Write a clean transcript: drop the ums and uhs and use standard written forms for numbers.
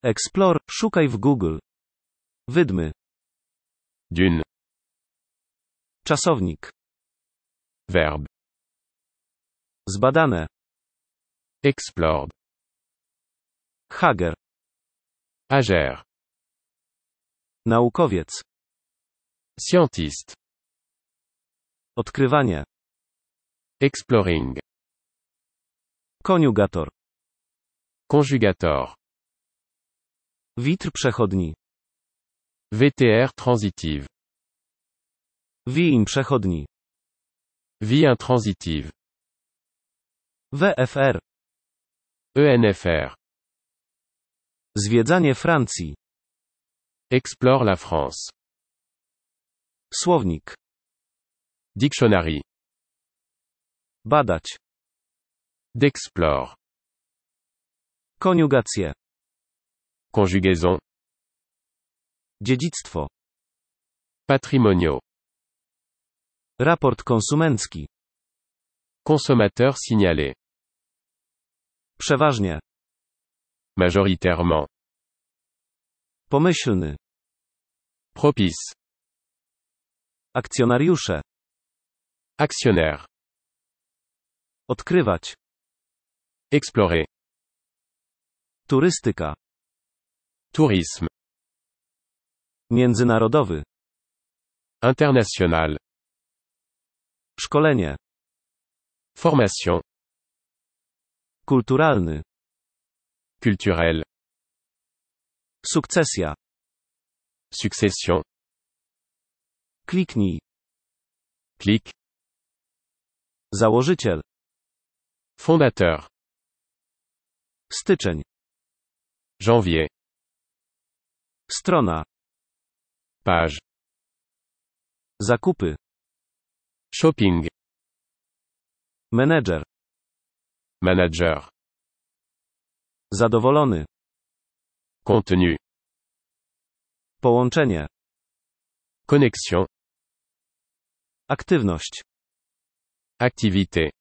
Explore, szukaj w Google. Wydmy. D'une. Czasownik. Verbe. Zbadane. Explored. Hager. Agère. Naukowiec. Scientiste. Odkrywanie. Exploring. Koniugator. Conjugator. Witr przechodni. VTR transitive. WIM przechodni. Vie intransitive. WFR. ENFR. Zwiedzanie Francji. Explore la France. Słownik. Dictionary. Badać. D'explore. Koniugacje. Conjugaison. Dziedzictwo. Patrimoniaux. Raport konsumencki. Consommateur signalé. Przeważnie. Majoritairement. Pomyślny. Propice. Akcjonariusze. Actionnaire. Odkrywać. Explorer. Turystyka. Tourisme. Międzynarodowy. International. Szkolenie. Formation. Kulturalny. Culturel. Sukcesja. Succession. Kliknij. Clic. Założyciel. Fondateur. Styczeń. Janvier. Strona. Page. Zakupy. Shopping. Menedżer. Manager. Zadowolony. Contenu. Połączenie. Connexion. Aktywność. Activité.